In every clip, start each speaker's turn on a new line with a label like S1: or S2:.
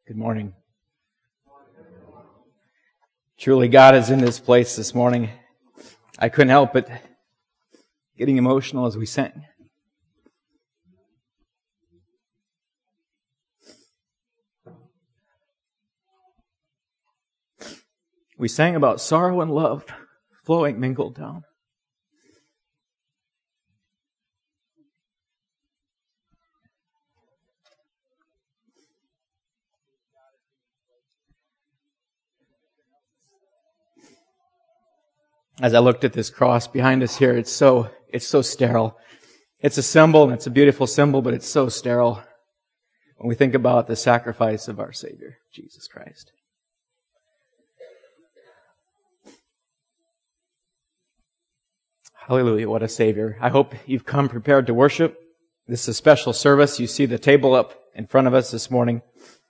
S1: Good morning. Truly, God is in this place this morning. I couldn't help but getting emotional as we sang. We sang about sorrow and love flowing mingled down. As I looked at this cross behind us here, it's so sterile. It's a symbol, and it's a beautiful symbol, but it's so sterile when we think about the sacrifice of our Savior, Jesus Christ. Hallelujah, what a Savior. I hope you've come prepared to worship. This is a special service. You see the table up in front of us this morning.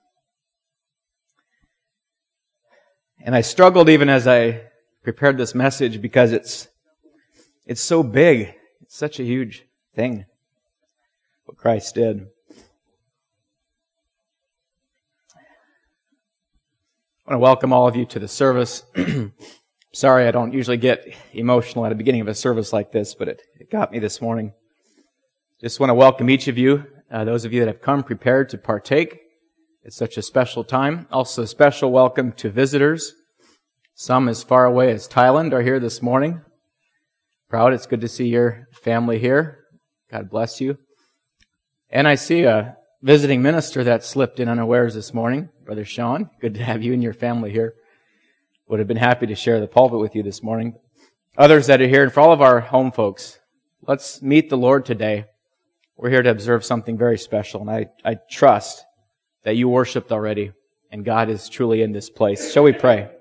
S1: And I struggled even as I prepared this message because it's so big. It's such a huge thing, what Christ did. I want to welcome all of you to the service. Sorry, I don't usually get emotional at the beginning of a service like this, but it got me this morning. Just want to welcome each of you, those of you that have come prepared to partake. It's such a special time. Also, a special welcome to visitors. Some as far away as Thailand are here this morning. Proud, it's good to see your family here. God bless you. And I see a visiting minister that slipped in unawares this morning, Brother Sean. Good to have you and your family here. Would have been happy to share the pulpit with you this morning. Others that are here, and for all of our home folks, let's meet the Lord today. We're here to observe something very special, and I trust that you worshiped already, and God is truly in this place. Shall we pray?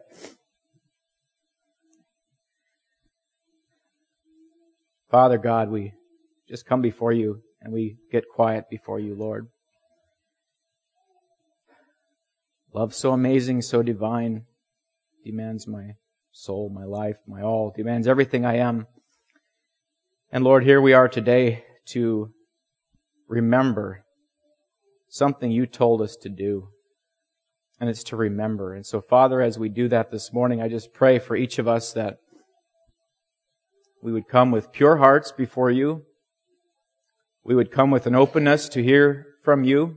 S1: Father God, we just come before you and we get quiet before you, Lord. Love so amazing, so divine, demands my soul, my life, my all, demands everything I am. And Lord, here we are today to remember something you told us to do. And it's to remember. And so, Father, as we do that this morning, I just pray for each of us that we would come with pure hearts before you. We would come with an openness to hear from you.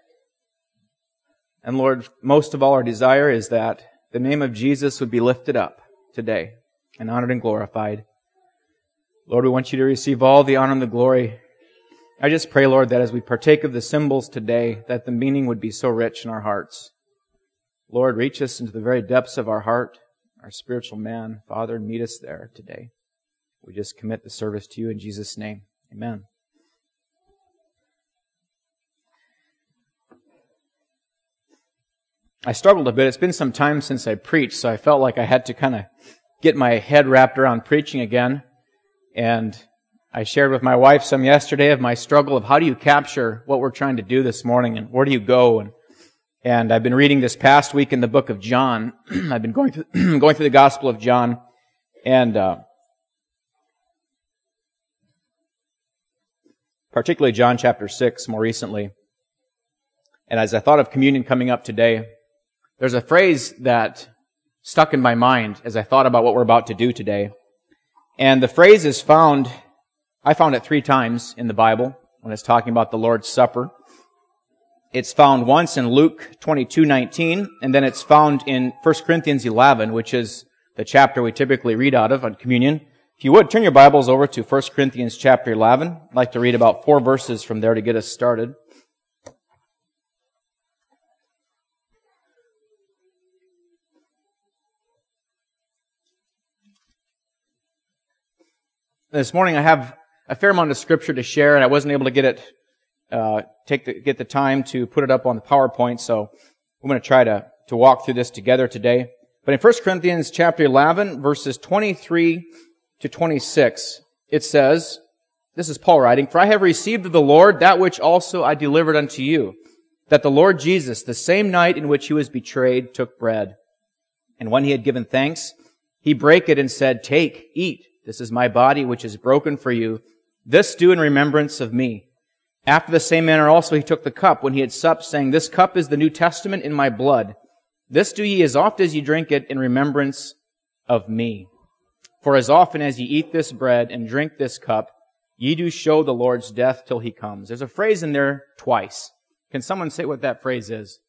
S1: And Lord, most of all, our desire is that the name of Jesus would be lifted up today and honored and glorified. Lord, we want you to receive all the honor and the glory. I just pray, Lord, that as we partake of the symbols today, that the meaning would be so rich in our hearts. Lord, reach us into the very depths of our heart, our spiritual man. Father, meet us there today. We just commit the service to you in Jesus' name. Amen. I struggled a bit. It's been some time since I preached, so I felt like I had to kind of get my head wrapped around preaching again. And I shared with my wife some yesterday of my struggle of how do you capture what we're trying to do this morning and where do you go? And I've been reading this past week in the book of John. I've been going through the Gospel of John, and particularly John chapter 6 more recently. And as I thought of communion coming up today, there's a phrase that stuck in my mind as I thought about what we're about to do today. And the phrase is found, I found it 3 times in the Bible when it's talking about the Lord's Supper. It's found once in Luke 22:19, and then it's found in 1 Corinthians 11, which is the chapter we typically read out of on communion. If you would, turn your Bibles over to 1 Corinthians chapter 11. I'd like to read about 4 verses from there to get us started. This morning I have a fair amount of scripture to share, and I wasn't able to get the time to put it up on the PowerPoint, so I'm going to try to walk through this together today. But in 1 Corinthians chapter 11, verses 23 to 26, it says, this is Paul writing, "For I have received of the Lord that which also I delivered unto you, that the Lord Jesus, the same night in which he was betrayed, took bread. And when he had given thanks, he brake it and said, Take, eat. This is my body which is broken for you. This do in remembrance of me. After the same manner also he took the cup when he had supped, saying, This cup is the New Testament in my blood. This do ye as oft as ye drink it in remembrance of me. For as often as ye eat this bread and drink this cup, ye do show the Lord's death till he comes. There's a phrase in there twice. Can someone say what that phrase is?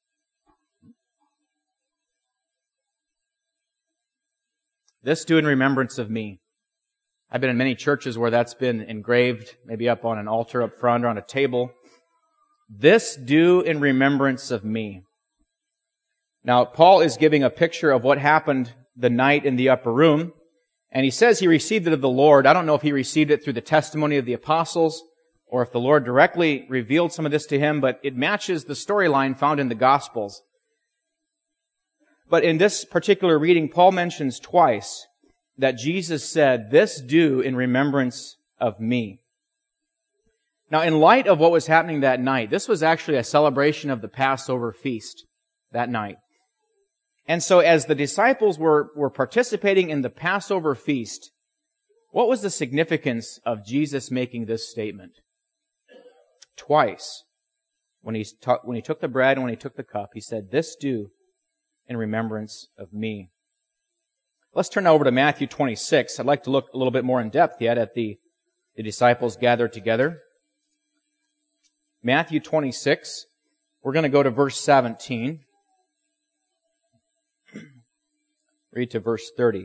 S1: This do in remembrance of me. I've been in many churches where that's been engraved, maybe up on an altar up front or on a table. This do in remembrance of me. Now, Paul is giving a picture of what happened the night in the upper room, and he says he received it of the Lord. I don't know if he received it through the testimony of the apostles or if the Lord directly revealed some of this to him, but it matches the storyline found in the Gospels. But in this particular reading, Paul mentions twice that Jesus said, This do in remembrance of me. Now, in light of what was happening that night, this was actually a celebration of the Passover feast that night. And so as the disciples were participating in the Passover feast, what was the significance of Jesus making this statement? Twice, when he took the bread and when he took the cup, he said, This do in remembrance of me. Let's turn over to Matthew 26. I'd like to look a little bit more in depth yet at the disciples gathered together. Matthew 26. We're going to go to verse 17. Read to verse 30.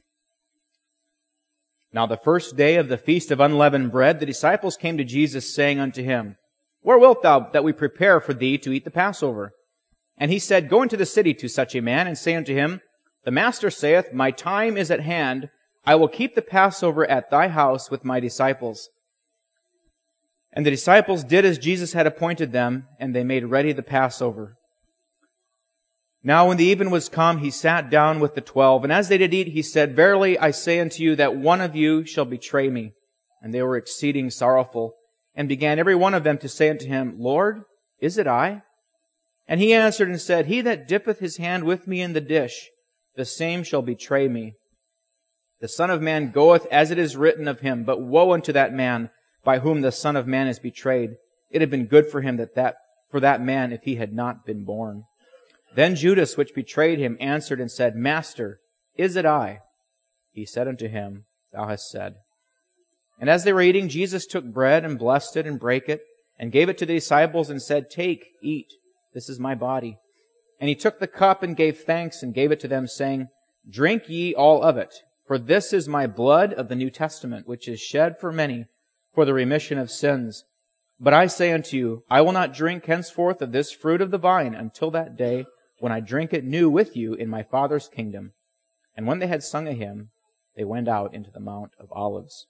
S1: Now the first day of the feast of unleavened bread, the disciples came to Jesus, saying unto him, Where wilt thou that we prepare for thee to eat the Passover? And he said, Go into the city to such a man, and say unto him, The Master saith, My time is at hand. I will keep the Passover at thy house with my disciples. And the disciples did as Jesus had appointed them, and they made ready the Passover. Now when the even was come, he sat down with the 12, and as they did eat, he said, Verily I say unto you that one of you shall betray me. And they were exceeding sorrowful, and began every one of them to say unto him, Lord, is it I? And he answered and said, He that dippeth his hand with me in the dish, the same shall betray me. The Son of Man goeth as it is written of him, but woe unto that man by whom the Son of Man is betrayed. It had been good for him for that man if he had not been born. Then Judas, which betrayed him, answered and said, Master, is it I? He said unto him, Thou hast said. And as they were eating, Jesus took bread and blessed it and brake it, and gave it to the disciples and said, Take, eat, this is my body. And he took the cup and gave thanks and gave it to them, saying, Drink ye all of it, for this is my blood of the New Testament, which is shed for many for the remission of sins. But I say unto you, I will not drink henceforth of this fruit of the vine until that day when I drink it new with you in my Father's kingdom. And when they had sung a hymn, they went out into the Mount of Olives.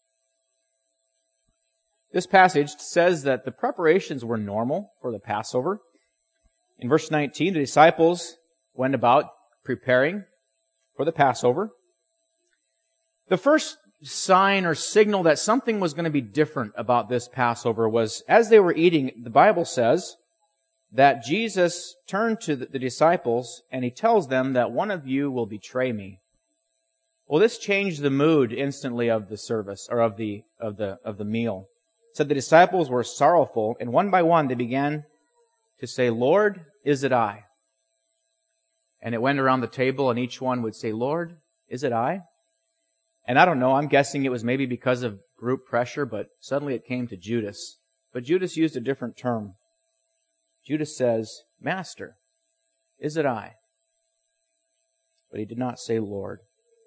S1: This passage says that the preparations were normal for the Passover. In verse 19, the disciples went about preparing for the Passover. The first sign or signal that something was going to be different about this Passover was, as they were eating, the Bible says that Jesus turned to the disciples and he tells them that one of you will betray me. Well, this changed the mood instantly of the service, or of the meal. It said the disciples were sorrowful, and one by one they began to say, Lord, is it I? And it went around the table and each one would say, Lord, is it I? And I don't know, I'm guessing it was maybe because of group pressure, but suddenly it came to Judas. But Judas used a different term. Judas says, Master, is it I? But he did not say Lord.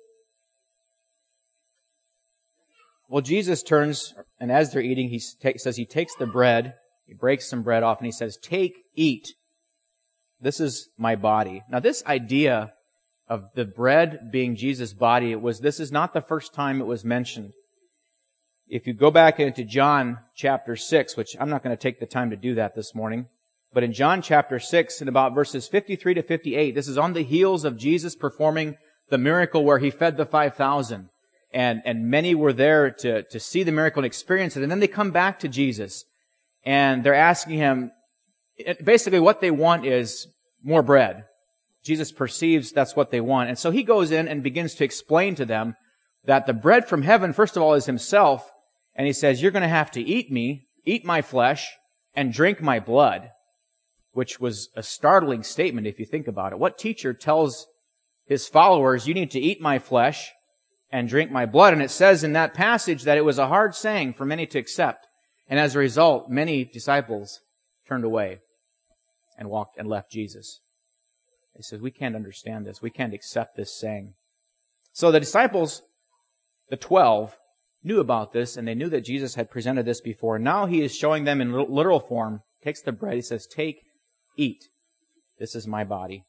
S1: Well, Jesus turns, and as they're eating, he says he takes the bread, he breaks some bread off, and he says, Take, eat. This is my body. Now, this idea of the bread being Jesus' body, this is not the first time it was mentioned. If you go back into John chapter 6, which I'm not going to take the time to do that this morning, but in John chapter 6, in about verses 53 to 58, this is on the heels of Jesus performing the miracle where he fed the 5,000. And many were there to see the miracle and experience it. And then they come back to Jesus and they're asking him, basically what they want is more bread. Jesus perceives that's what they want. And so he goes in and begins to explain to them that the bread from heaven, first of all, is himself. And he says, you're going to have to eat me eat my flesh and drink my blood, which was a startling statement if you think about it. What teacher tells his followers, you need to eat my flesh and drink my blood? And it says in that passage that it was a hard saying for many to accept. And as a result, many disciples turned away and walked and left Jesus. They said, we can't understand this. We can't accept this saying. So the disciples, the 12, knew about this, and they knew that Jesus had presented this before. Now he is showing them in literal form. Takes the bread. He says, take, eat. This is my body.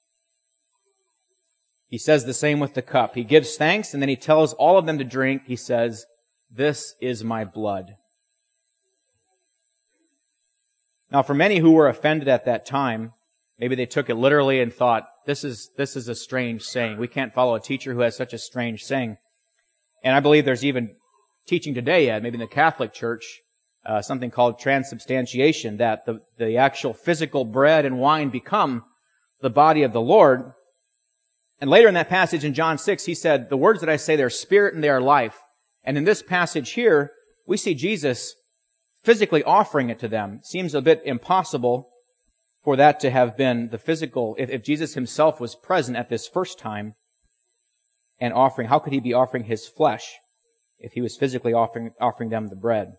S1: He says the same with the cup. He gives thanks, and then he tells all of them to drink. He says, this is my blood. Now, for many who were offended at that time, maybe they took it literally and thought, this is a strange saying. We can't follow a teacher who has such a strange saying. And I believe there's even teaching today, maybe in the Catholic Church, something called transubstantiation, that the actual physical bread and wine become the body of the Lord. And later in that passage in John 6, he said, the words that I say, they're spirit and they are life. And in this passage here, we see Jesus physically offering it to them. It seems a bit impossible for that to have been the physical. If Jesus himself was present at this first time and offering, how could he be offering his flesh if he was physically offering them the bread?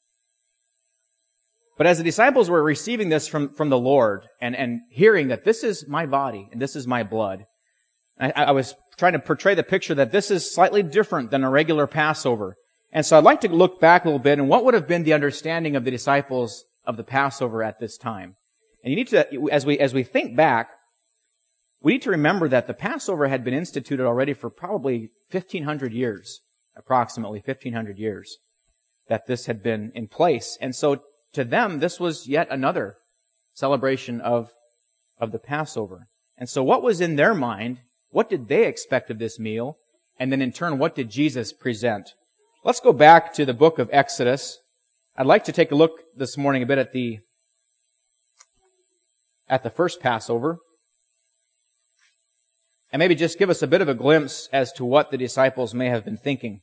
S1: But as the disciples were receiving this from the Lord and hearing that this is my body and this is my blood, I was trying to portray the picture that this is slightly different than a regular Passover. And so I'd like to look back a little bit and what would have been the understanding of the disciples of the Passover at this time. And you need to, as we think back, we need to remember that the Passover had been instituted already for probably 1,500 years, approximately 1,500 years, that this had been in place. And so to them, this was yet another celebration of the Passover. And so what was in their mind? What did they expect of this meal? And then in turn, what did Jesus present? Let's go back to the book of Exodus. I'd like to take a look this morning a bit at the first Passover, and maybe just give us a bit of a glimpse as to what the disciples may have been thinking.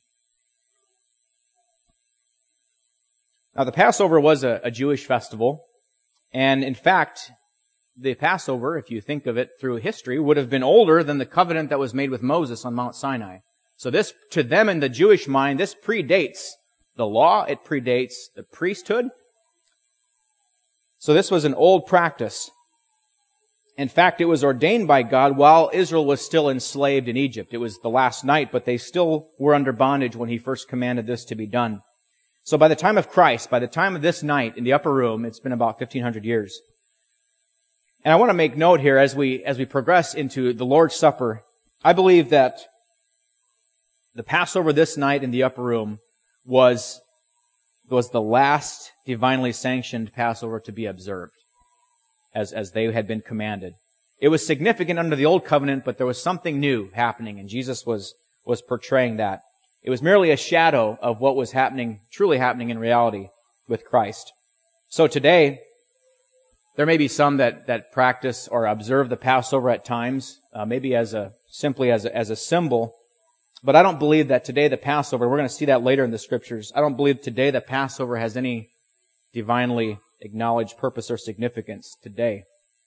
S1: Now, the Passover was a Jewish festival, and in fact, the Passover, if you think of it through history, would have been older than the covenant that was made with Moses on Mount Sinai. So this, to them in the Jewish mind, this predates the law, it predates the priesthood. So this was an old practice. In fact, it was ordained by God while Israel was still enslaved in Egypt. It was the last night, but they still were under bondage when he first commanded this to be done. So by the time of Christ, by the time of this night in the upper room, it's been about 1,500 years. And I want to make note here as we progress into the Lord's Supper, I believe that the Passover this night in the upper room was the last divinely sanctioned Passover to be observed, as they had been commanded. It was significant under the old covenant, but there was something new happening, and Jesus was portraying that. It was merely a shadow of what was truly happening in reality with Christ. So today, there may be some that practice or observe the Passover at times, maybe simply as a symbol. But I don't believe that today the Passover, we're going to see that later in the Scriptures, I don't believe today the Passover has any divinely acknowledged purpose or significance today.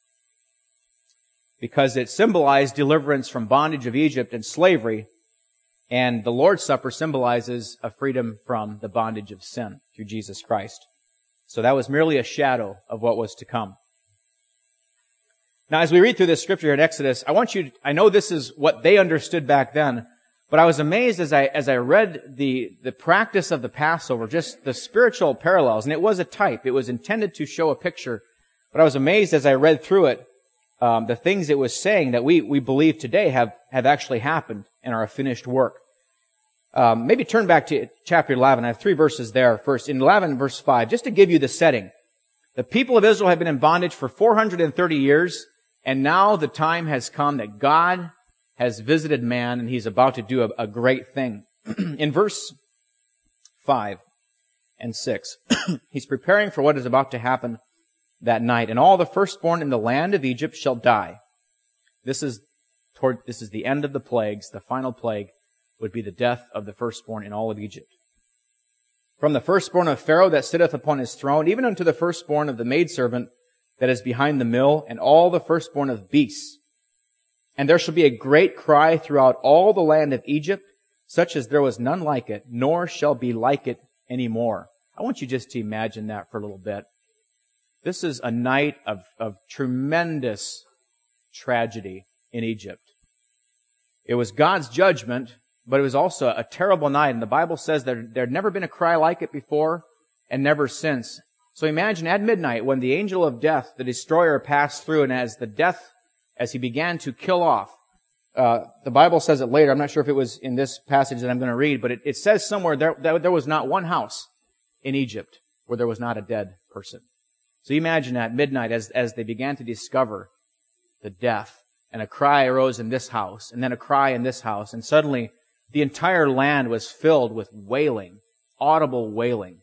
S1: Because it symbolized deliverance from bondage of Egypt and slavery, and the Lord's Supper symbolizes a freedom from the bondage of sin through Jesus Christ. So that was merely a shadow of what was to come. Now, as we read through this scripture in Exodus, I know this is what they understood back then, but I was amazed as I read the practice of the Passover, just the spiritual parallels, and it was a type. It was intended to show a picture, but I was amazed as I read through it, the things it was saying that we believe today have actually happened and are a finished work. Maybe turn back to chapter 11. I have 3 verses there. First, in 11 verse 5, just to give you the setting. The people of Israel have been in bondage for 430 years, and now the time has come that God has visited man, and He's about to do a great thing. In verse 5 and 6, He's preparing for what is about to happen that night. And all the firstborn in the land of Egypt shall die. This is the end of the plagues. The final plague would be the death of the firstborn in all of Egypt. from the firstborn of Pharaoh that sitteth upon his throne, even unto the firstborn of the maidservant that is behind the mill, and all the firstborn of beasts. And there shall be a great cry throughout all the land of Egypt, such as there was none like it, nor shall be like it any more. I want you just to imagine that for a little bit. This is a night of tremendous tragedy in Egypt. It was God's judgment, but it was also a terrible night. And the Bible says there had never been a cry like it before and never since. So imagine at midnight when the angel of death, the destroyer, passed through, and as he began to kill off, the Bible says it later. I'm not sure if it was in this passage that I'm going to read, but it says somewhere there was not one house in Egypt where there was not a dead person. So you imagine at midnight as they began to discover the death, and a cry arose in this house, and then a cry in this house, and suddenly the entire land was filled with wailing, audible wailing.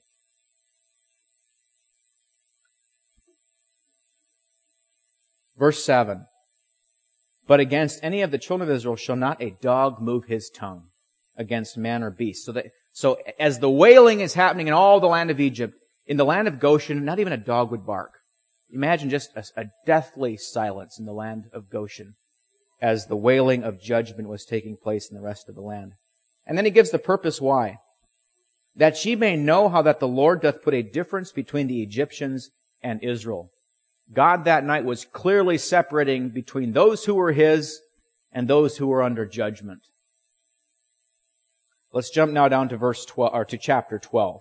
S1: Verse 7. But against any of the children of Israel shall not a dog move his tongue against man or beast. So as the wailing is happening in all the land of Egypt, in the land of Goshen, not even a dog would bark. Imagine just a deathly silence in the land of Goshen as the wailing of judgment was taking place in the rest of the land. And then he gives the purpose why. That ye may know how that the Lord doth put a difference between the Egyptians and Israel. God that night was clearly separating between those who were His and those who were under judgment. Let's jump now down to verse 12, or to chapter 12.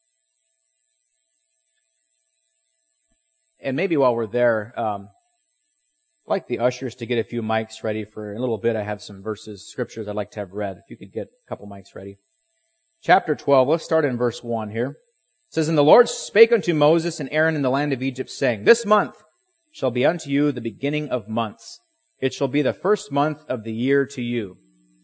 S1: And maybe while we're there, I'd like the ushers to get a few mics ready for in a little bit. I have some scriptures I'd like to have read. If you could get a couple mics ready. Chapter 12, let's start in verse 1 here. It says, And the Lord spake unto Moses and Aaron in the land of Egypt, saying, This month shall be unto you the beginning of months. It shall be the first month of the year to you.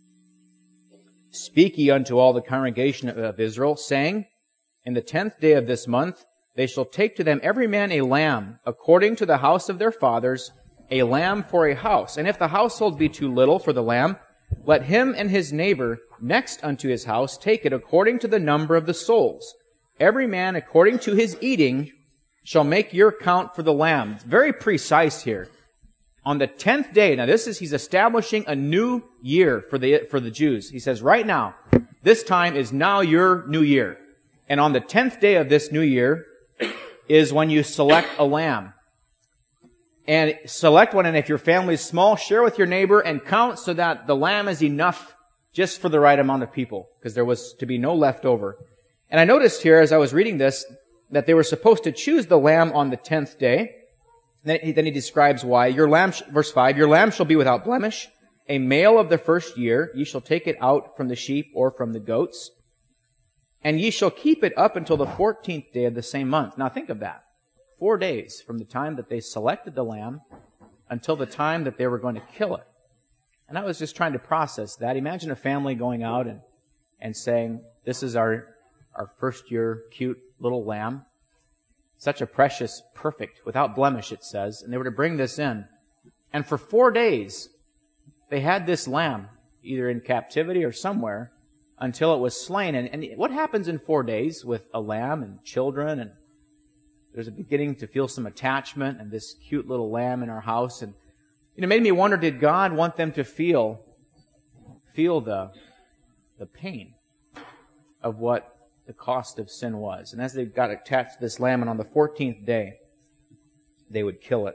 S1: Speak ye unto all the congregation of Israel, saying, In the 10th day of this month they shall take to them every man a lamb, according to the house of their fathers, a lamb for a house. And if the household be too little for the lamb, let him and his neighbor next unto his house take it according to the number of the souls. Every man according to his eating shall make your count for the lamb. It's very precise here. On the 10th day, now he's establishing a new year for the Jews. He says, right now, this time is now your new year. And on the 10th day of this new year is when you select a lamb. And select one, and if your family is small, share with your neighbor and count so that the lamb is enough just for the right amount of people, because there was to be no leftover. And I noticed here as I was reading this that they were supposed to choose the lamb on the 10th day. Then he describes why. Verse 5, Your lamb shall be without blemish, a male of the first year. Ye shall take it out from the sheep or from the goats. And ye shall keep it up until the 14th day of the same month. Now think of that. 4 days from the time that they selected the lamb until the time that they were going to kill it. And I was just trying to process that. Imagine a family going out and saying, this is our first year cute little lamb. Such a precious, perfect, without blemish, it says. And they were to bring this in. And for 4 days, they had this lamb, either in captivity or somewhere, until it was slain. And what happens in 4 days with a lamb and children? And there's a beginning to feel some attachment and this cute little lamb in our house. And it made me wonder, did God want them to feel the pain of what the cost of sin was? And as they got attached to this lamb, and on the 14th day, they would kill it.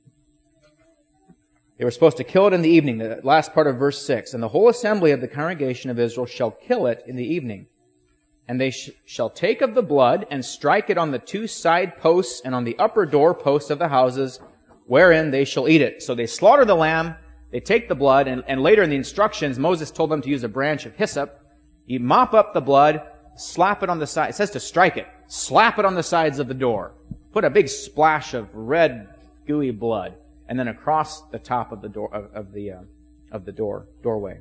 S1: They were supposed to kill it in the evening, the last part of verse 6. And the whole assembly of the congregation of Israel shall kill it in the evening. And they shall take of the blood and strike it on the 2 side posts and on the upper door posts of the houses, wherein they shall eat it. So they slaughter the lamb, they take the blood, and later in the instructions, Moses told them to use a branch of hyssop. You mop up the blood, slap it on the side. It says to strike it. Slap it on the sides of the door. Put a big splash of red, gooey blood, and then across the top of the door of the doorway.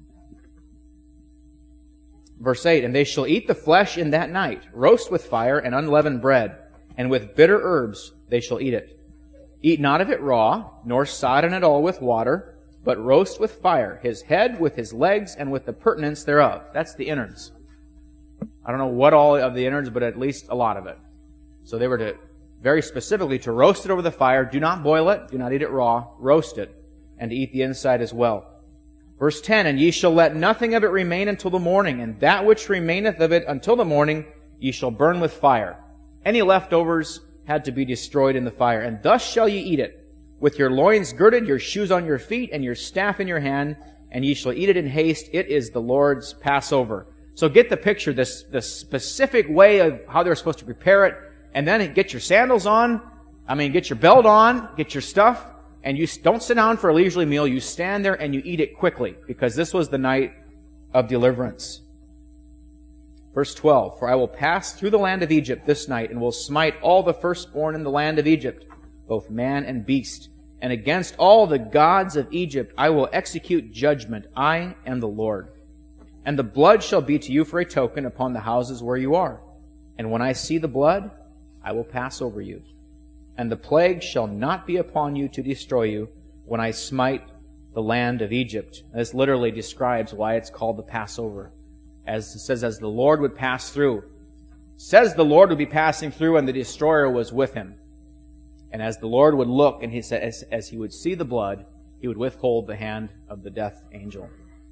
S1: Verse 8, And they shall eat the flesh in that night, roast with fire and unleavened bread, and with bitter herbs they shall eat it. Eat not of it raw, nor sodden it all with water, but roast with fire, his head with his legs and with the purtenance thereof. That's the innards. I don't know what all of the innards, but at least a lot of it. So they were to, very specifically, to roast it over the fire. Do not boil it. Do not eat it raw. Roast it. And to eat the inside as well. Verse 10, and ye shall let nothing of it remain until the morning, and that which remaineth of it until the morning ye shall burn with fire. Any leftovers had to be destroyed in the fire. And thus shall ye eat it, with your loins girded, your shoes on your feet, and your staff in your hand, and ye shall eat it in haste. It is the Lord's Passover. So get the picture, this specific way of how they're supposed to prepare it, and then get your sandals on, get your belt on, get your stuff, and you don't sit down for a leisurely meal. You stand there and you eat it quickly, because this was the night of deliverance. Verse 12, for I will pass through the land of Egypt this night, and will smite all the firstborn in the land of Egypt, both man and beast. And against all the gods of Egypt I will execute judgment. I am the Lord. And the blood shall be to you for a token upon the houses where you are. And when I see the blood, I will pass over you. And the plague shall not be upon you to destroy you when I smite the land of Egypt. This literally describes why it's called the Passover. As it says, as the Lord would pass through. It says the Lord would be passing through and the destroyer was with him. And as the Lord would look, and he said, as he would see the blood, he would withhold the hand of the death angel.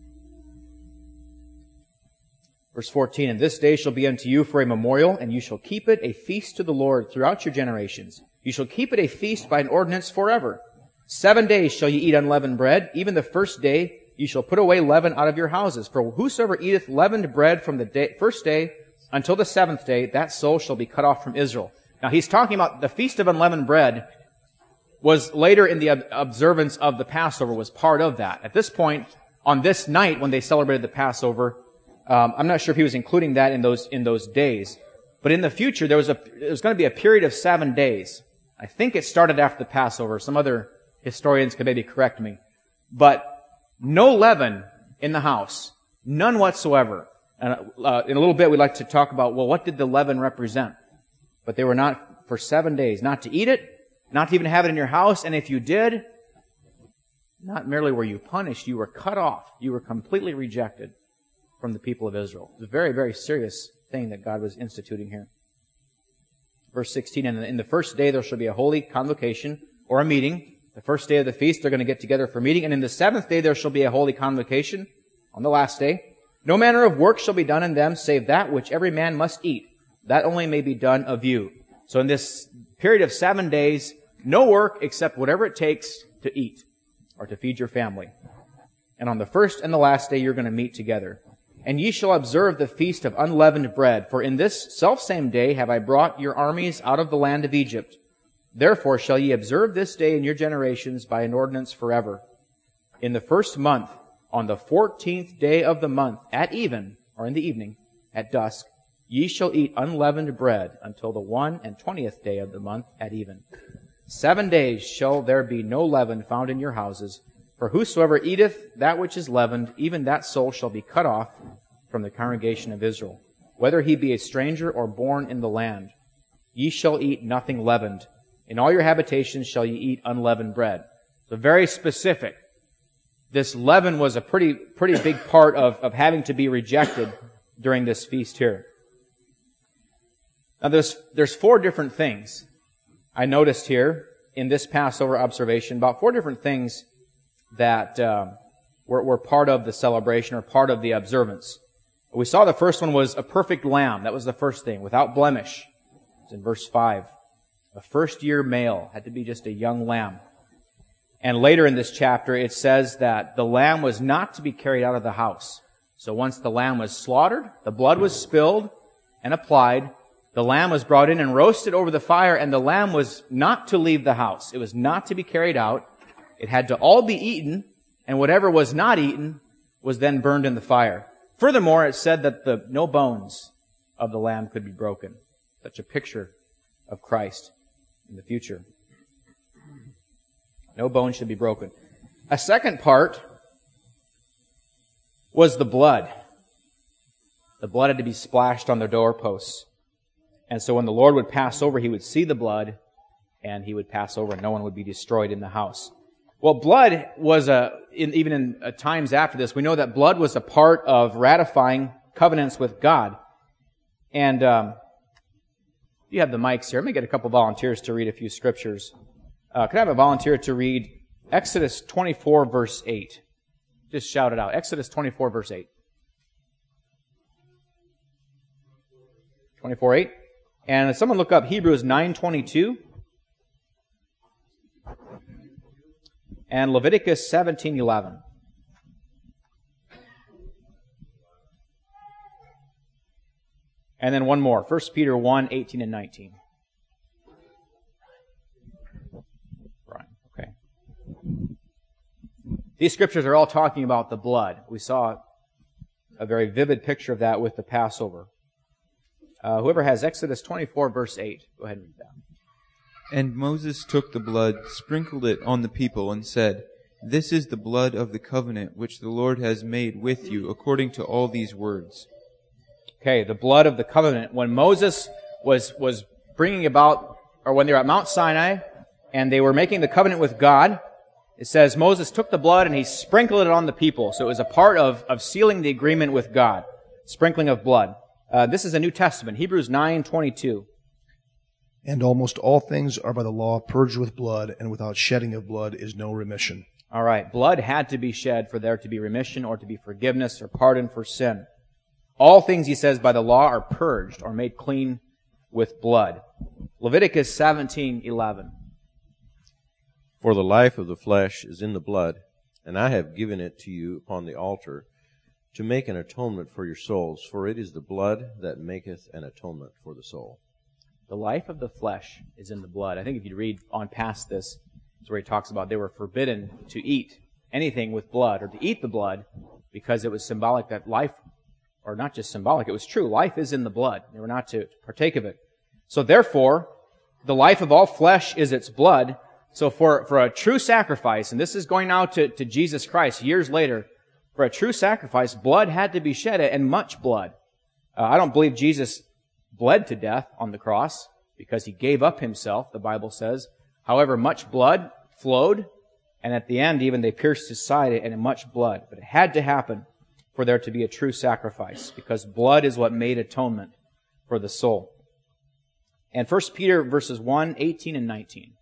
S1: Verse 14, and this day shall be unto you for a memorial, and you shall keep it a feast to the Lord throughout your generations. You shall keep it a feast by an ordinance forever. 7 days shall ye eat unleavened bread. Even the first day you shall put away leaven out of your houses. For whosoever eateth leavened bread from the first day until the 7th day, that soul shall be cut off from Israel. Now he's talking about the Feast of Unleavened Bread was later in the observance of the Passover, was part of that. At this point, on this night when they celebrated the Passover, I'm not sure if he was including that in those days. But in the future, there was going to be a period of 7 days. I think it started after the Passover. Some other historians could maybe correct me. But no leaven in the house. None whatsoever. And in a little bit, we'd like to talk about, well, what did the leaven represent? But they were not for 7 days. Not to eat it, not to even have it in your house. And if you did, not merely were you punished, you were cut off. You were completely rejected from the people of Israel. It's a very, very serious thing that God was instituting here. Verse 16, and in the first day there shall be a holy convocation or a meeting. The first day of the feast they're going to get together for meeting. And in the 7th day there shall be a holy convocation on the last day. No manner of work shall be done in them, save that which every man must eat. That only may be done of you. So in this period of 7 days, no work except whatever it takes to eat or to feed your family. And on the first and the last day you're going to meet together. And ye shall observe the feast of unleavened bread, for in this selfsame day have I brought your armies out of the land of Egypt. Therefore shall ye observe this day in your generations by an ordinance forever. In the first month, on the 14th day of the month, at even, or in the evening, at dusk, ye shall eat unleavened bread until the 21st day of the month at even. 7 days shall there be no leaven found in your houses. For whosoever eateth that which is leavened, even that soul shall be cut off from the congregation of Israel, whether he be a stranger or born in the land. Ye shall eat nothing leavened. In all your habitations shall ye eat unleavened bread. So very specific. This leaven was a pretty big part of having to be rejected during this feast here. Now there's 4 different things I noticed here in this Passover observation, about 4 different things that were part of the celebration or part of the observance. We saw the first one was a perfect lamb. That was the first thing, without blemish. It's in verse 5. A first-year male had to be just a young lamb. And later in this chapter, it says that the lamb was not to be carried out of the house. So once the lamb was slaughtered, the blood was spilled and applied, the lamb was brought in and roasted over the fire, and the lamb was not to leave the house. It was not to be carried out. It had to all be eaten, and whatever was not eaten was then burned in the fire. Furthermore, it said that no bones of the lamb could be broken. Such a picture of Christ in the future. No bones should be broken. A second part was the blood. The blood had to be splashed on the doorposts. And so when the Lord would pass over, he would see the blood, and he would pass over, and no one would be destroyed in the house. Well, blood was even in times after this, we know that blood was a part of ratifying covenants with God. And you have the mics here. Let me get a couple volunteers to read a few scriptures. Could I have a volunteer to read Exodus 24, verse 8? Just shout it out. Exodus 24, verse 8. 24:8. And someone look up Hebrews 9:22 and Leviticus 17:11. And then one more, 1 Peter 1:18 and 19. Right, okay. These scriptures are all talking about the blood. We saw a very vivid picture of that with the Passover. Whoever has Exodus 24, verse 8, go ahead and read that.
S2: And Moses took the blood, sprinkled it on the people, and said, This is the blood of the covenant which the Lord has made with you according to all these words.
S1: Okay, the blood of the covenant. When Moses was bringing about, or when they were at Mount Sinai, and they were making the covenant with God, it says Moses took the blood and he sprinkled it on the people. So it was a part of sealing the agreement with God. Sprinkling of blood. This is a New Testament, Hebrews 9:22.
S3: And almost all things are by the law purged with blood, and without shedding of blood is no remission.
S1: All right, blood had to be shed for there to be remission or to be forgiveness or pardon for sin. All things, he says, by the law are purged or made clean with blood. Leviticus 17:11.
S4: For the life of the flesh is in the blood, and I have given it to you upon the altar, to make an atonement for your souls, for it is the blood that maketh an atonement for the soul.
S1: The life of the flesh is in the blood. I think if you read on past this, it's where he talks about they were forbidden to eat anything with blood, or to eat the blood, because it was symbolic that life, or not just symbolic, it was true, life is in the blood. They were not to partake of it. So therefore, the life of all flesh is its blood. So for a true sacrifice, and this is going now to Jesus Christ years later, for a true sacrifice, blood had to be shed, and much blood. I don't believe Jesus bled to death on the cross, because he gave up himself, the Bible says. However, much blood flowed, and at the end even they pierced his side, and much blood. But it had to happen for there to be a true sacrifice, because blood is what made atonement for the soul. And 1 Peter verses 1:18 and 19.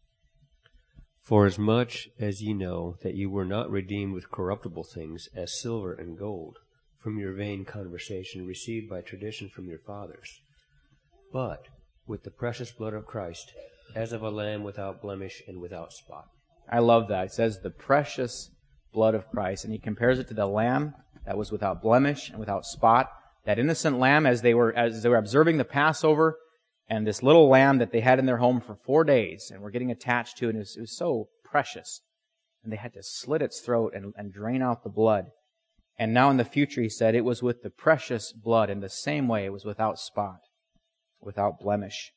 S5: For as much as ye know that ye were not redeemed with corruptible things, as silver and gold, from your vain conversation received by tradition from your fathers, but with the precious blood of Christ, as of a lamb without blemish and without spot.
S1: I love that. It says the precious blood of Christ, and he compares it to the lamb that was without blemish and without spot. That innocent lamb, as they were observing the Passover, and this little lamb that they had in their home for 4 days and were getting attached to, and it was so precious. And they had to slit its throat and drain out the blood. And now in the future, he said, it was with the precious blood. In the same way, it was without spot, without blemish.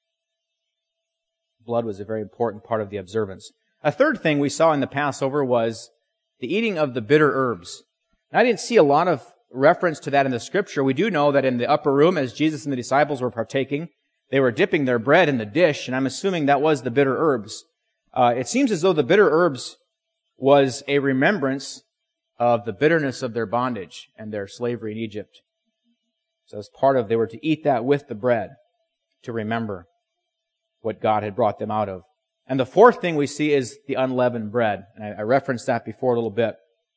S1: Blood was a very important part of the observance. A third thing we saw in the Passover was the eating of the bitter herbs. Now, I didn't see a lot of reference to that in the Scripture. We do know that in the upper room, as Jesus and the disciples were partaking, they were dipping their bread in the dish, and I'm assuming that was the bitter herbs. It seems as though the bitter herbs was a remembrance of the bitterness of their bondage and their slavery in Egypt. So as part of, they were to eat that with the bread to remember what God had brought them out of. And the fourth thing we see is the unleavened bread. And I referenced that before a little bit.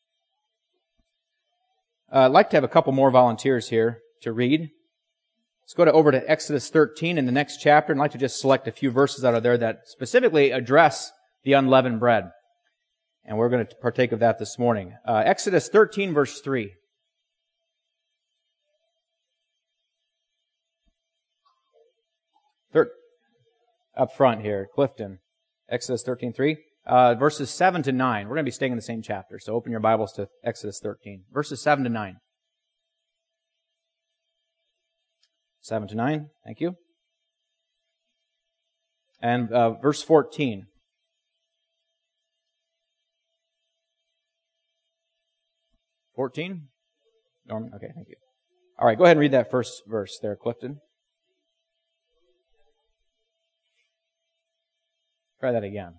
S1: I'd like to have a couple more volunteers here to read. Let's go over to Exodus 13 in the next chapter, and I'd like to just select a few verses out of there that specifically address the unleavened bread. And we're going to partake of that this morning. Exodus 13, verse 3. Up front here, Clifton. Exodus 13:3. Verses 7 to 9. We're going to be staying in the same chapter, so open your Bibles to Exodus 13. Verses 7 to 9. 7 to 9. Thank you. And verse 14. Norman? Okay, thank you. All right, go ahead and read that first verse there, Clifton. Try that again.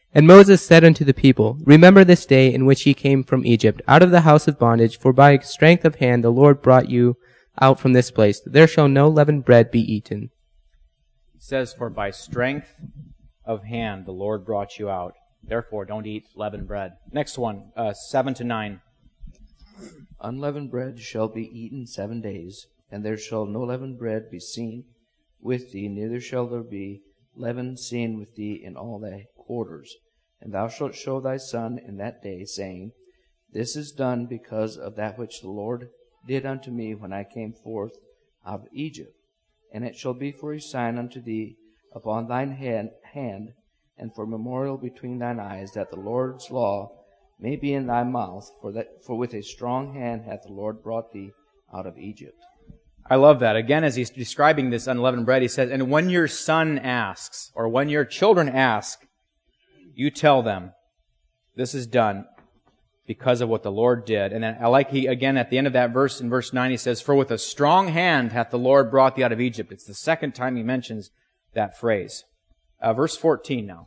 S6: And Moses said unto the people, Remember this day in which ye came from Egypt, out of the house of bondage, for by strength of hand the Lord brought you out from this place. There shall no leavened bread be eaten.
S1: He says, for by strength of hand the Lord brought you out. Therefore, don't eat leavened bread. Next one, 7 to 9.
S7: Unleavened bread shall be eaten 7 days, and there shall no leavened bread be seen with thee, neither shall there be leaven seen with thee in all thy quarters. And thou shalt show thy son in that day, saying, This is done because of that which the Lord did unto me when I came forth out of Egypt. And it shall be for a sign unto thee upon thine hand, and for memorial between thine eyes, that the Lord's law may be in thy mouth, for with a strong hand hath the Lord brought thee out of Egypt.
S1: I love that. Again, as he's describing this unleavened bread, he says, and when your son asks, or when your children ask, you tell them, this is done because of what the Lord did. And then I like again at the end of that verse, in verse 9, he says, for with a strong hand hath the Lord brought thee out of Egypt. It's the second time he mentions that phrase. Verse 14 now.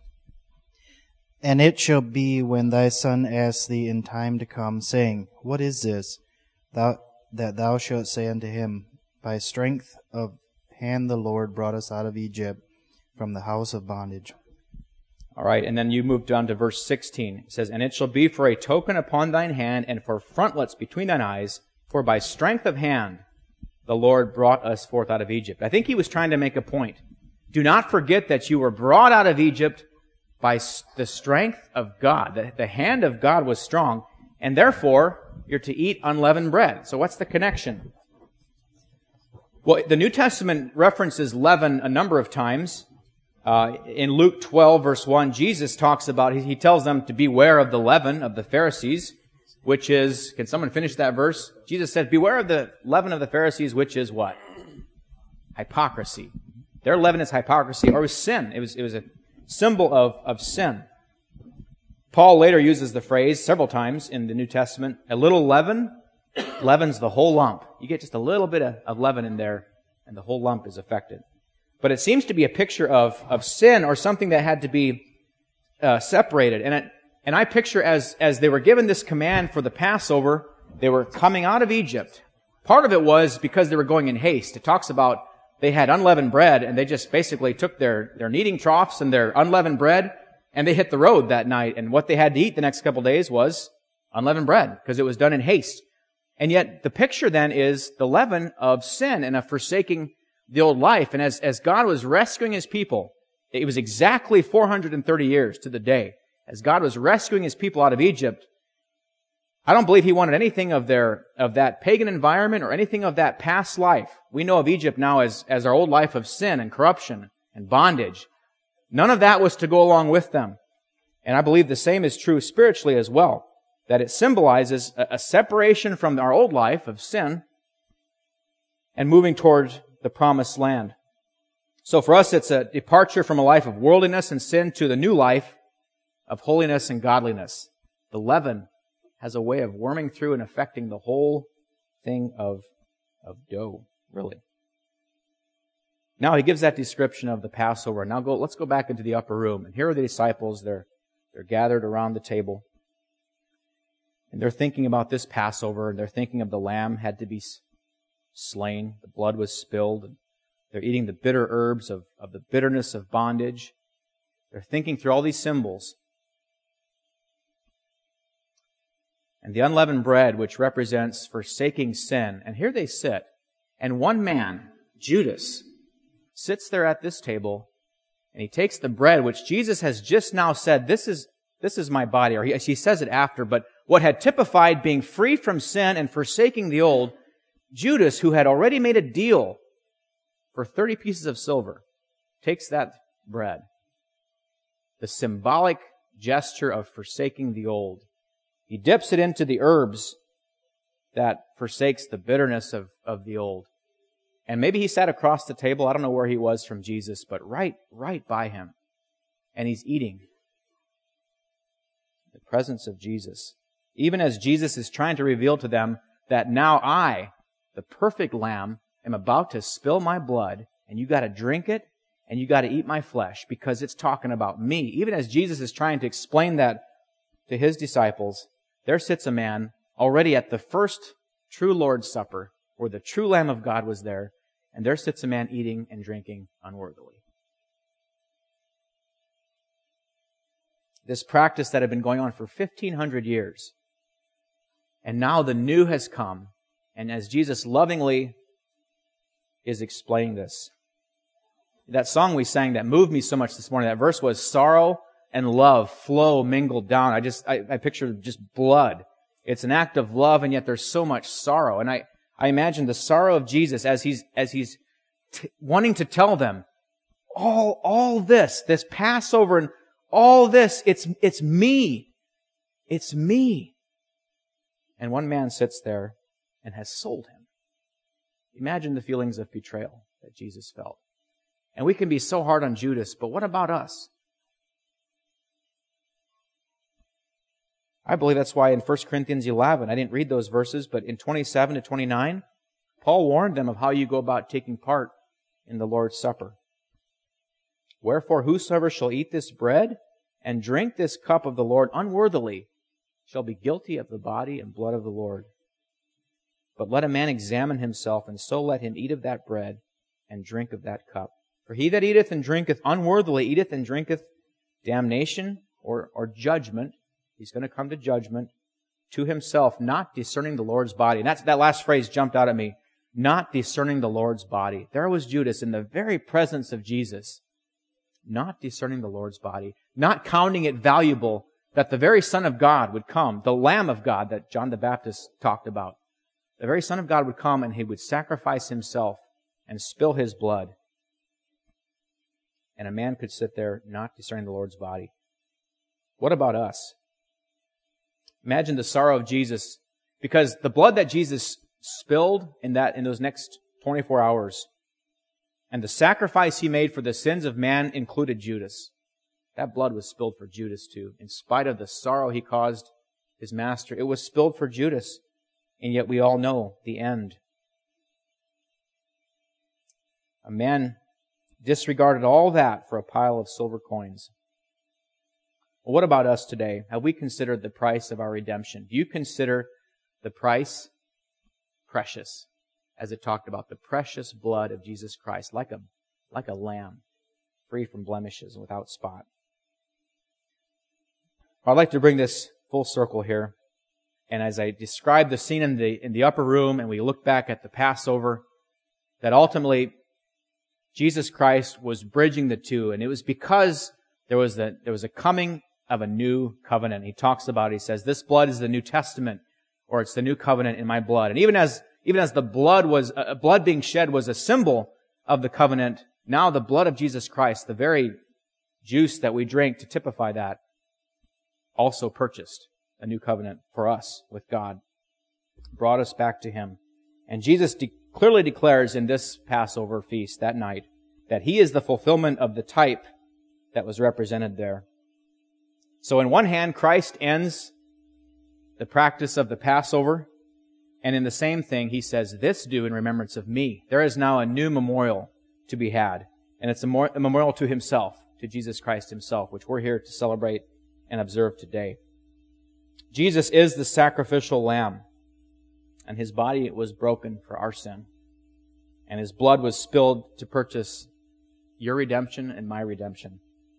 S8: And it shall be when thy son asks thee in time to come, saying, What is this? That thou shalt say unto him, By strength of hand the Lord brought us out of Egypt from the house of bondage.
S1: All right, and then you move down to verse 16. It says, And it shall be for a token upon thine hand, and for frontlets between thine eyes, for by strength of hand the Lord brought us forth out of Egypt. I think he was trying to make a point. Do not forget that you were brought out of Egypt by the strength of God. The hand of God was strong, and therefore you're to eat unleavened bread. So what's the connection? Well, the New Testament references leaven a number of times. In Luke 12, verse 1, Jesus talks about, he tells them to beware of the leaven of the Pharisees, which is, can someone finish that verse? Jesus said, beware of the leaven of the Pharisees, which is what? Hypocrisy. Their leaven is hypocrisy, or it was sin. It was a symbol of sin. Paul later uses the phrase several times in the New Testament, a little leaven leavens the whole lump. You get just a little bit of leaven in there, and the whole lump is affected. But it seems to be a picture of sin, or something that had to be separated. And I picture as they were given this command for the Passover, they were coming out of Egypt. Part of it was because they were going in haste. It talks about they had unleavened bread, and they just basically took their kneading troughs and their unleavened bread, and they hit the road that night. And what they had to eat the next couple of days was unleavened bread, because it was done in haste. And yet the picture then is the leaven of sin and of forsaking the old life. And as God was rescuing His people, it was exactly 430 years to the day. As God was rescuing His people out of Egypt, I don't believe He wanted anything of that pagan environment or anything of that past life. We know of Egypt now as our old life of sin and corruption and bondage. None of that was to go along with them. And I believe the same is true spiritually as well, that it symbolizes a separation from our old life of sin and moving toward the promised land. So for us, it's a departure from a life of worldliness and sin to the new life of holiness and godliness. The leaven has a way of worming through and affecting the whole thing of dough, really. Now he gives that description of the Passover. Now let's go back into the upper room. And here are the disciples. They're gathered around the table. And they're thinking about this Passover. And they're thinking of the lamb had to be slain. The blood was spilled. And they're eating the bitter herbs of the bitterness of bondage. They're thinking through all these symbols. And the unleavened bread, which represents forsaking sin. And here they sit. And one man, Judas, sits there at this table, and he takes the bread, which Jesus has just now said, this is my body. Or he says it after, but what had typified being free from sin and forsaking the old, Judas, who had already made a deal for 30 pieces of silver, takes that bread. The symbolic gesture of forsaking the old. He dips it into the herbs that forsakes the bitterness of the old. And maybe he sat across the table. I don't know where he was from Jesus, but right by him. And he's eating the presence of Jesus. Even as Jesus is trying to reveal to them that now I, the perfect lamb, am about to spill my blood, and you got to drink it, and you got to eat my flesh because it's talking about me. Even as Jesus is trying to explain that to his disciples, there sits a man already at the first true Lord's Supper, where the true Lamb of God was there, and there sits a man eating and drinking unworthily. This practice that had been going on for 1,500 years. And now the new has come. And as Jesus lovingly is explaining this, that song we sang that moved me so much this morning, that verse was, sorrow and love flow mingled down. I picture just blood. It's an act of love, and yet there's so much sorrow. And I imagine the sorrow of Jesus as he's wanting to tell them, all this Passover and all this, it's me. It's me. And one man sits there and has sold him. Imagine the feelings of betrayal that Jesus felt. And we can be so hard on Judas, but what about us? I believe that's why in 1 Corinthians 11, I didn't read those verses, but in 27 to 29, Paul warned them of how you go about taking part in the Lord's Supper. Wherefore, whosoever shall eat this bread and drink this cup of the Lord unworthily shall be guilty of the body and blood of the Lord. But let a man examine himself, and so let him eat of that bread and drink of that cup. For he that eateth and drinketh unworthily eateth and drinketh damnation or judgment. He's going to come to judgment to himself, not discerning the Lord's body. And that last phrase jumped out at me. Not discerning the Lord's body. There was Judas in the very presence of Jesus, not discerning the Lord's body, not counting it valuable that the very Son of God would come, the Lamb of God that John the Baptist talked about. The very Son of God would come and he would sacrifice himself and spill his blood. And a man could sit there not discerning the Lord's body. What about us? Imagine the sorrow of Jesus, because the blood that Jesus spilled in those next 24 hours, and the sacrifice he made for the sins of man included Judas. That blood was spilled for Judas too. In spite of the sorrow he caused his master, it was spilled for Judas. And yet we all know the end. A man disregarded all that for a pile of silver coins. Well, what about us today? Have we considered the price of our redemption? Do you consider the price precious, as it talked about, the precious blood of Jesus Christ, like a lamb, free from blemishes and without spot? I'd like to bring this full circle here. And as I describe the scene in the upper room, and we look back at the Passover, that ultimately Jesus Christ was bridging the two, and it was because there was a coming of a new covenant. He talks about it. He says, "This blood is the New Testament," or "It's the new covenant in my blood." And even as the blood being shed was a symbol of the covenant, now the blood of Jesus Christ, the very juice that we drink to typify that, also purchased a new covenant for us with God, brought us back to Him. And Jesus clearly declares in this Passover feast that night that He is the fulfillment of the type that was represented there. So in one hand, Christ ends the practice of the Passover, and in the same thing, He says, "This do in remembrance of me." There is now a new memorial to be had, and it's a memorial to Himself, to Jesus Christ Himself, which we're here to celebrate and observe today. Jesus is the sacrificial lamb, and His body was broken for our sin, and His blood was spilled to purchase your redemption and my redemption.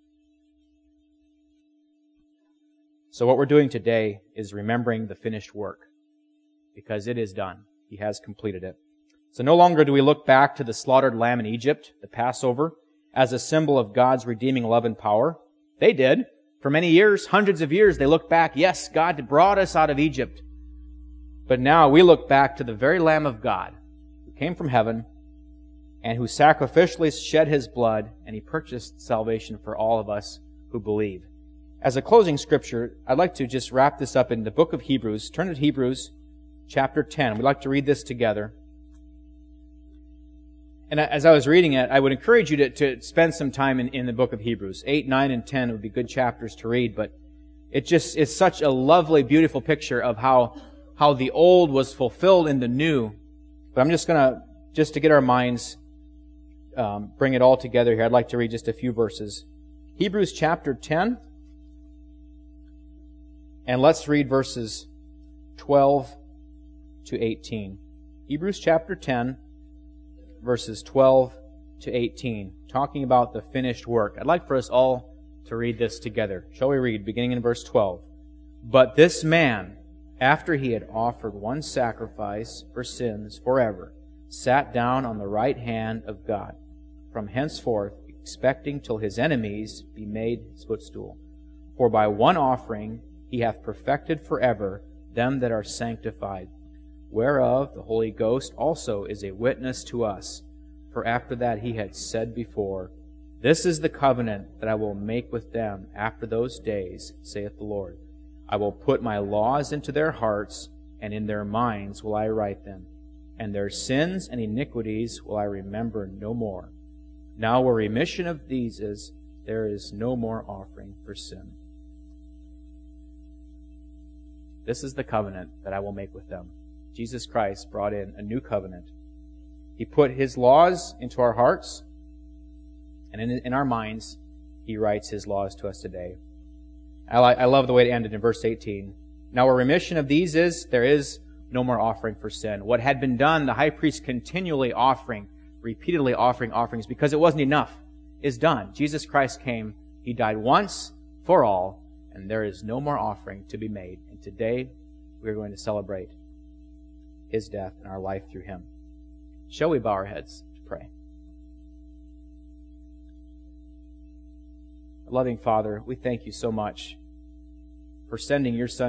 S1: So what we're doing today is remembering the finished work, because it is done. He has completed it. So no longer do we look back to the slaughtered lamb in Egypt, the Passover, as a symbol of God's redeeming love and power. They did. For many years, hundreds of years, they looked back. Yes, God brought us out of Egypt. But now we look back to the very Lamb of God who came from heaven and who sacrificially shed His blood, and He purchased salvation for all of us who believe. As a closing scripture, I'd like to just wrap this up in the book of Hebrews. Turn to Hebrews chapter 10. We'd like to read this together. And as I was reading it, I would encourage you to spend some time in the book of Hebrews. 8, 9, and 10 would be good chapters to read, but it just is such a lovely, beautiful picture of how the old was fulfilled in the new. But I'm just to get our minds bring it all together here, I'd like to read just a few verses. Hebrews chapter 10, and let's read verses 12 to 18. Hebrews chapter 10, verses 12 to 18, talking about the finished work. I'd like for us all to read this together. Shall we read, beginning in verse 12? But this man, after he had offered one sacrifice for sins forever, sat down on the right hand of God, from henceforth expecting till his enemies be made his footstool. For by one offering he hath perfected forever them that are sanctified, whereof the Holy Ghost also is a witness to us. For after that he had said before, This is the covenant that I will make with them after those days, saith the Lord. I will put my laws into their hearts, and in their minds will I write them. And their sins and iniquities will I remember no more. Now where remission of these is, there is no more offering for sin. This is the covenant that I will make with them. Jesus Christ brought in a new covenant. He put His laws into our hearts, and in our minds, He writes His laws to us today. I love the way it ended in verse 18. Now where remission of these is, there is no more offering for sin. What had been done, the high priest continually offering, repeatedly offering offerings, because it wasn't enough, is done. Jesus Christ came, He died once for all, and there is no more offering to be made. And today, we are going to celebrate His death and our life through Him. Shall we bow our heads to pray? Loving Father, we thank You so much for sending Your Son